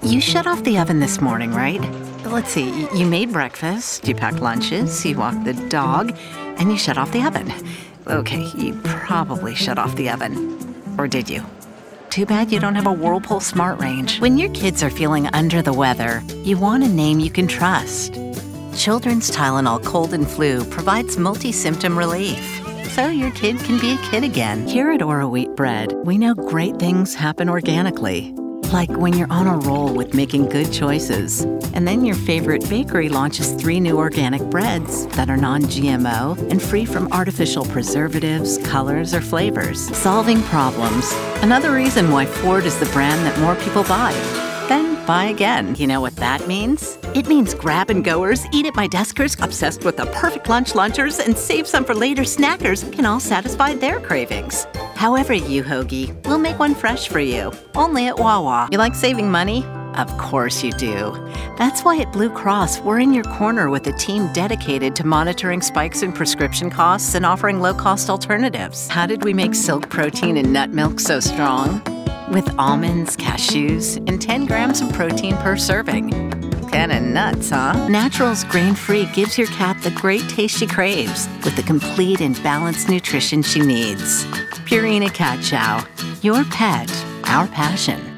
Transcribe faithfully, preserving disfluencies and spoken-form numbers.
You shut off the oven this morning, right? Let's see, y- you made breakfast, you packed lunches, you walked the dog, and you shut off the oven. Okay, you probably shut off the oven. Or did you? Too bad you don't have a Whirlpool Smart Range. When your kids are feeling under the weather, you want a name you can trust. Children's Tylenol Cold and Flu provides multi-symptom relief, so your kid can be a kid again. Here at Oro Wheat Bread, we know great things happen organically. Like when you're on a roll with making good choices, and then your favorite bakery launches three new organic breads that are non-G M O and free from artificial preservatives, colors, or flavors. Solving problems. Another reason why Ford is the brand that more people buy. Then buy again. You know what that means? It means grab-and-goers, eat-at-my-deskers, obsessed with the perfect lunch lunchers, and save some for later snackers can all satisfy their cravings. However you hoagie, we'll make one fresh for you. Only at Wawa. You like saving money? Of course you do. That's why at Blue Cross, we're in your corner with a team dedicated to monitoring spikes in prescription costs and offering low-cost alternatives. How did we make silk protein and nut milk so strong? With almonds, cashews, and ten grams of protein per serving. Kinda nuts, huh? Naturals Grain-Free gives your cat the great taste she craves with the complete and balanced nutrition she needs. Purina Cat Chow. Your pet, our passion.